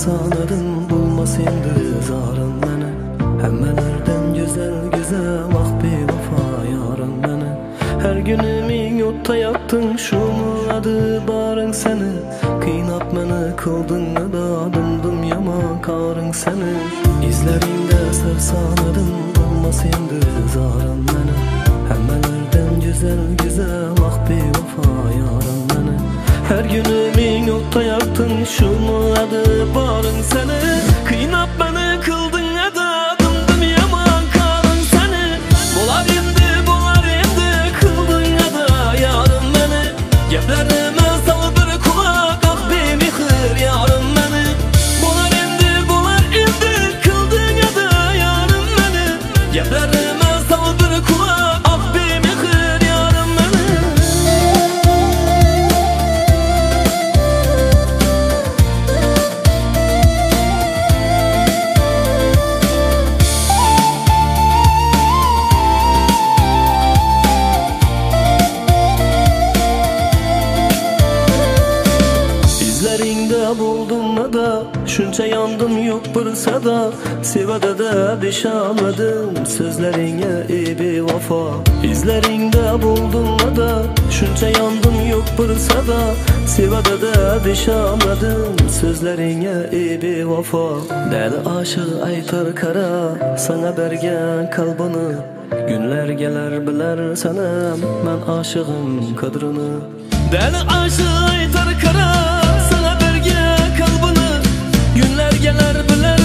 sanadın bulmas endi zarın meni. Hemmelerden güzel güzel ah bevafa yarın meni. Her günümün yurtta yaktın şunu adı barın seni. Kıynap meni kıldın da dımdım yaman karın seni. İzlerinde ser sanadın bulmas endi zarın meni. Hemmelerden güzel güzel ah bevafa yarın meni. Her günümün yurtta yaktın şunu adı barın seni. Kıynap beni kıldın da dımdım yaman karın seni. Bolar endi kıldın da yarın beni. Geplerime sal bir kulak ah bemihir yarın beni. Bolar endi kıldın da yarın beni. Geplerime sal bir kulak ah bemihir yarın beni. İzlerinde buldum da şunca yandım yok bir sada. Sevada da beşamadım sözlerine bir vafa. İzlerinde buldum da şunca yandım yok bir sada. Sevada da beşamadım sözlerine bir vafa. Deli aşık aytar kara sana bergen kalbini. Günler gelir biler sana ben aşığım kadrini. Deli aşık aytar kara sana bergen kalbini. Günler gelir biler